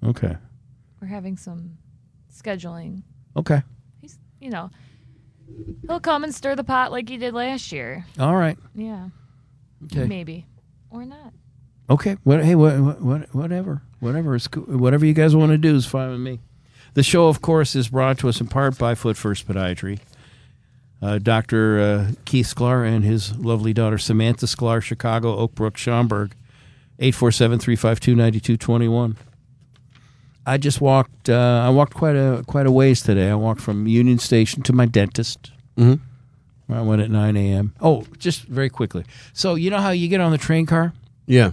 Okay. We're having some scheduling. Okay. He's, he'll come and stir the pot like he did last year. All right. Yeah. Okay. Maybe. Or not. Okay. Whatever. Whatever. It's cool. Whatever you guys want to do is fine with me. The show, of course, is brought to us in part by Foot First Podiatry. Dr. Keith Sklar and his lovely daughter Samantha Sklar, Chicago, Oak Brook, Schaumburg, 847-352-9221. I just walked. I walked quite a ways today. I walked from Union Station to my dentist. Mm-hmm. I went at 9 a.m. Oh, just very quickly. So you know how you get on the train car? Yeah.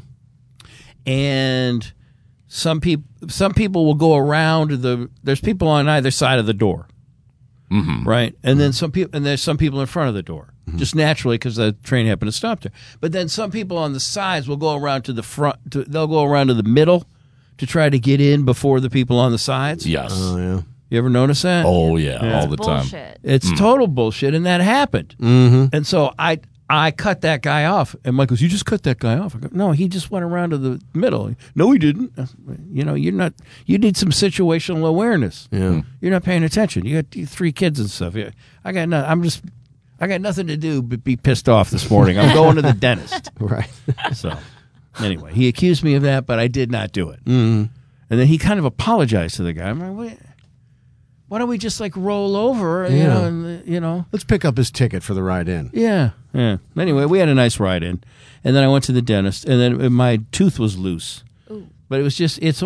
And some people will go around there's people on either side of the door. Mm-hmm. Right? And then there's some people in front of the door. Mm-hmm. Just naturally because the train happened to stop there. But then some people on the sides will go around to the front. They'll go around to the middle to try to get in before the people on the sides. Yes. Oh, yeah. You ever notice that? Oh, yeah. All the time. It's total bullshit, and that happened. Mm-hmm. And so I cut that guy off. And Mike goes, "You just cut that guy off." I go, "No, he just went around to the middle." "No, he didn't." You need some situational awareness. Yeah. You're not paying attention. You got 3 kids and stuff. I got nothing to do but be pissed off this morning. I'm going to the dentist. Right. So anyway, he accused me of that, but I did not do it. Mm-hmm. And then he kind of apologized to the guy. I'm like, why don't we just roll over? Let's pick up his ticket for the ride in. Yeah. Anyway, we had a nice ride in, and then I went to the dentist, and then my tooth was loose. Ooh. But it's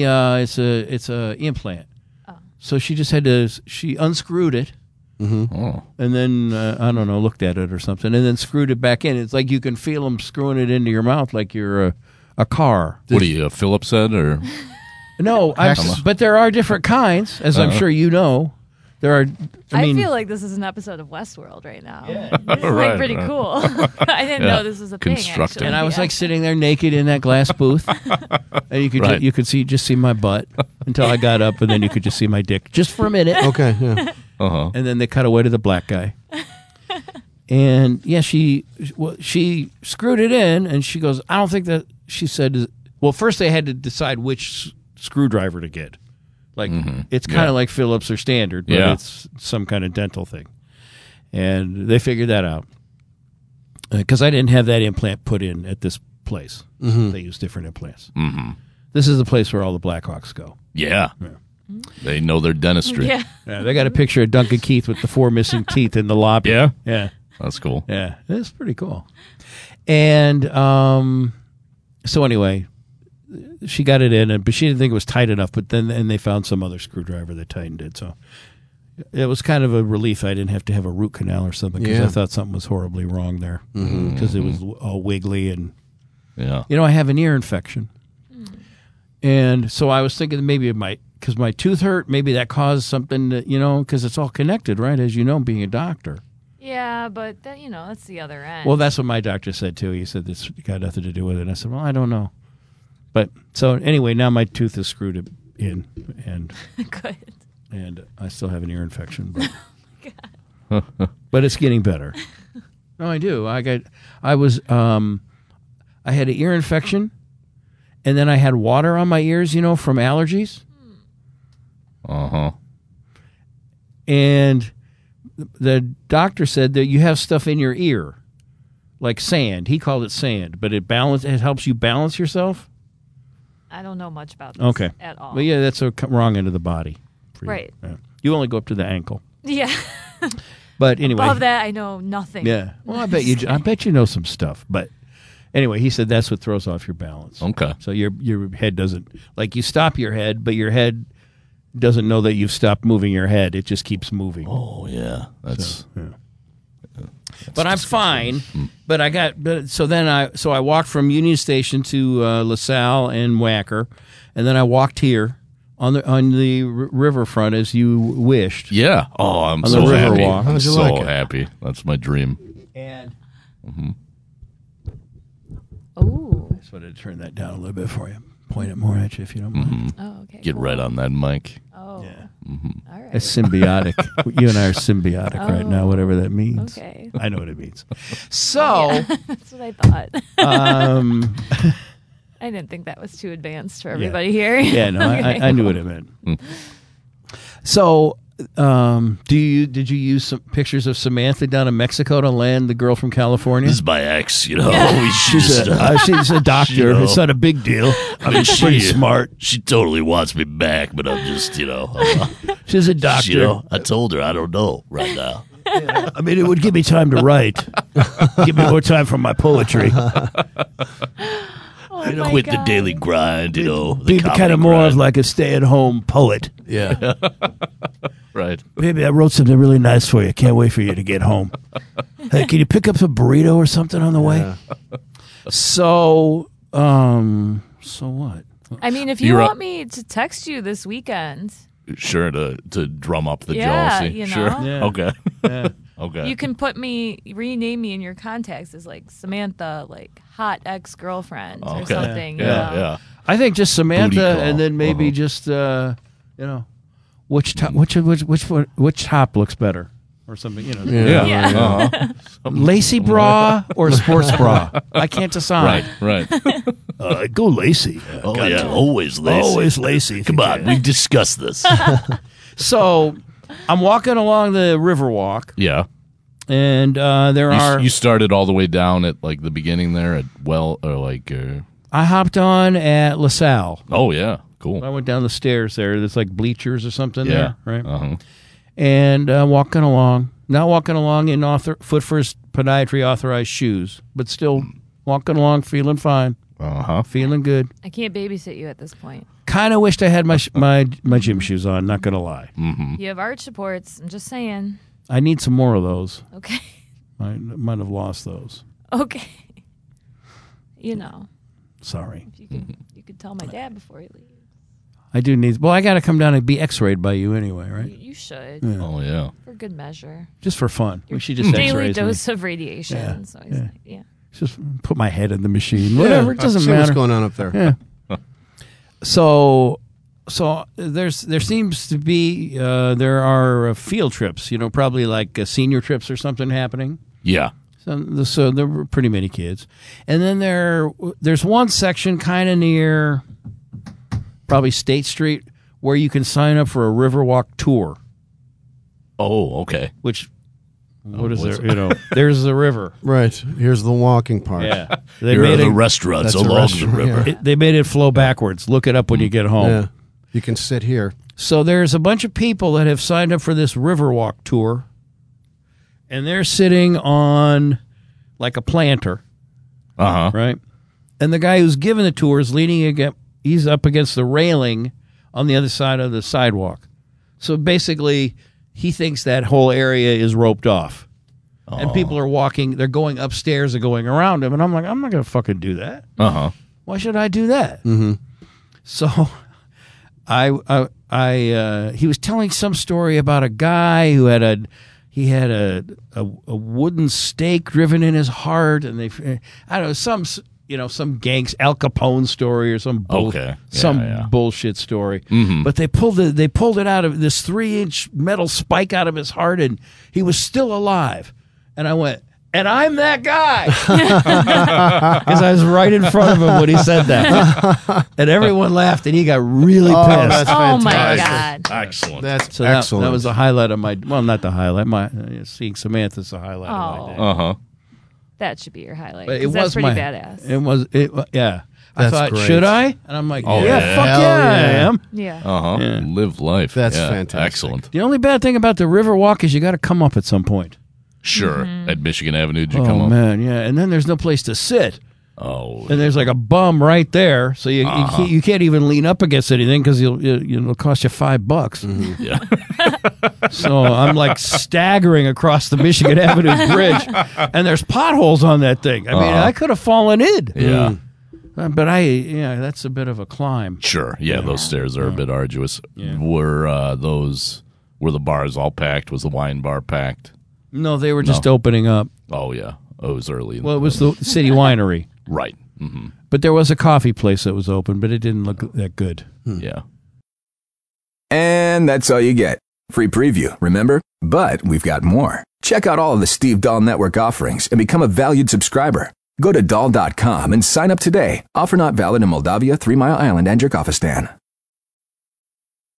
a implant. Oh. So she just she unscrewed it. Mm-hmm. Oh. And then, I don't know, looked at it or something, and then screwed it back in. It's like you can feel them screwing it into your mouth like you're a car. What are you, a Phillips head, or? No, but there are different kinds, as I'm sure you know. There are. I feel like this is an episode of Westworld right now. Yeah. This is pretty cool. I didn't know this was a thing, actually. And I was sitting there naked in that glass booth, and you could see my butt until I got up, and then you could just see my dick just for a minute. Okay. Yeah. Uh-huh. And then they cut away to the black guy. And yeah, she screwed it in, and she goes, "I don't think that." She said, "Well, first they had to decide which screwdriver to get. It's kind of like Phillips or Standard, but it's some kind of dental thing." And they figured that out because I didn't have that implant put in at this place. Mm-hmm. They use different implants. Mm-hmm. This is the place where all the Blackhawks go. Yeah. They know their dentistry. Yeah. They got a picture of Duncan Keith with the 4 missing teeth in the lobby. Yeah? Yeah. That's cool. Yeah. It's pretty cool. And so anyway, she got it in, but she didn't think it was tight enough. But then they found some other screwdriver that tightened it. So it was kind of a relief I didn't have to have a root canal or something because I thought something was horribly wrong there because it was all wiggly. And, I have an ear infection. And so I was thinking maybe because my tooth hurt, maybe that caused something that, because it's all connected, right? As you know, being a doctor. Yeah, but that's the other end. Well, that's what my doctor said, too. He said this got nothing to do with it. And I said, well, I don't know. But so anyway, now my tooth is screwed in. And good. And I still have an ear infection. But, but it's getting better. No, I do. I had an ear infection. And then I had water on my ears, from allergies. Uh-huh. And the doctor said that you have stuff in your ear, like sand. He called it sand, but it helps you balance yourself. I don't know much about this at all. Well, yeah, that's a wrong end of the body. Right. Yeah. You only go up to the ankle. Yeah. But anyway. Above that, I know nothing. Yeah. Well, I bet you know some stuff, but... Anyway, he said that's what throws off your balance. Okay. So your head doesn't, you stop your head, but your head doesn't know that you've stopped moving your head. It just keeps moving. Oh, yeah. That's but I'm fine. But I walked from Union Station to LaSalle and Wacker, and then I walked here on the riverfront as you wished. Yeah. Oh, I'm so happy. I'm so happy. That's my dream. And oh, I just wanted to turn that down a little bit for you. Point it more at you if you don't mind. Oh, okay. Get right on that mic. Oh, yeah. All right. It's symbiotic. You and I are symbiotic right now, whatever that means. Okay. I know what it means. So that's what I thought. I didn't think that was too advanced for everybody here. Yeah, no, Okay. I knew what it meant. So, did you use some pictures of Samantha down in Mexico to land the girl from California? This is my ex, you know. She's a doctor. You know. It's not a big deal. I mean, she's pretty smart. She totally wants me back, but I'm just, She's a doctor. you know, I told her I don't know right now. I mean, it would give me time to write. Give me more time for my poetry. Oh my Quit the God. daily grind, you know. Be the kind of more of like a stay-at-home poet. Yeah. right. Baby, I wrote something really nice for you. Can't wait for you to get home. Hey, can you pick up a burrito or something on the way? So what? I mean, if You're you up- want me to text you this weekend, Sure, to drum up the Yeah, jealousy. you know. Sure. Yeah. Okay. Yeah. Okay. you can rename me in your contacts as like Samantha, like hot ex-girlfriend or Okay. something. you Yeah, know? yeah. I think just Booty Samantha, call. and then maybe just which top looks better or something. You know, Yeah. Yeah. Uh-huh. lacy bra or sports bra. I can't decide. Right. Go lacy. Oh, yeah. Always lacy. Always lacy. if Come you on. can. We've discussed this. So I'm walking along the Riverwalk, yeah. and there are. You started all the way down at like the beginning there at I hopped on at LaSalle. oh yeah, cool. I went down the stairs there. There's like bleachers or something Yeah. there, right? Uh-huh. And walking along, not walking along in Foot First podiatry authorized shoes, but still walking along, feeling fine, Uh-huh. feeling good. I can't babysit you at this point. Kind of wished I had my gym shoes on. Not gonna lie, You have arch supports. I'm just saying. I need some more of those. Okay. I might have lost those. Okay. You know, Sorry, if you could tell my dad before he leaves. I do need. Well, I got to come down and be X-rayed by you anyway, right? You should, Oh yeah. for good measure. Just for fun. We should just Daily X-rays me. dose of radiation. So he's like, yeah. Just put my head in the machine. Whatever. It doesn't See matter. what's going on up there. Yeah. So there seems to be there are field trips. You know, probably like senior trips or something happening. Yeah. So there were pretty many kids, and then there's one section kind of near probably State Street where you can sign up for a Riverwalk tour. Oh, okay. Which what is what's- there? You know, there's the river. Right. Here's the walking part. Yeah, they There are made the it. restaurants That's a along restaurant, the river. yeah. They made it flow backwards. Look it up when you get home. Yeah. You can sit here. So there's a bunch of people that have signed up for this Riverwalk tour, and they're sitting on like a planter, Uh-huh. right? And the guy who's giving the tour is leaning against, he's up against the railing on the other side of the sidewalk. So basically, he thinks that whole area is roped off. And people are walking, they're going upstairs and going around him. And I'm like, I'm not going to fucking do that. Uh-huh. Why should I do that? Mm-hmm. So he was telling some story about a guy who had a wooden stake driven in his heart, and I don't know, some gangs Al Capone story or some Okay. Yeah. bullshit story. Mm-hmm. But they pulled it out of this 3-inch metal spike out of his heart, and he was still alive. And I went, and I'm that guy, because I was right in front of him when he said that, and everyone laughed, and he got really pissed. that's Oh my fantastic. God. Excellent. That's So that excellent. was the highlight of my. Well, not the highlight. My seeing Samantha's the highlight of my day. Uh-huh. That should be your highlight. But 'cause that's pretty my badass. Yeah. I That's thought, great. should I? And I'm like, Oh, yeah, yeah. fuck Hell yeah, I yeah. am. Yeah. Uh-huh. Yeah. Live life. That's Yeah. fantastic. Excellent. The only bad thing about the Riverwalk is you got to come up at some point. Sure. At Michigan Avenue, did you Oh come up? man, yeah. And then there's no place to sit, Oh. and there's like a bum right there, so you can't even lean up against anything because it'll cost you $5. Yeah. So I'm like staggering across the Michigan Avenue Bridge, and there's potholes on that thing. I mean, I could have fallen in. Yeah. But that's a bit of a climb. Sure. Yeah, those stairs are a bit arduous. Were the bars all packed? Was the wine bar packed? No, they were just opening up. Oh yeah. Oh, it was early. Well, it was the city winery, right. Mm-hmm. but there was a coffee place that was open, but it didn't look that good. Yeah. And that's all you get. Free preview, remember? But we've got more. Check out all of the Steve Dahl Network offerings and become a valued subscriber. Go to doll.com and sign up today. Offer not valid in Moldavia, 3 Mile Island, and Kyrgyzstan.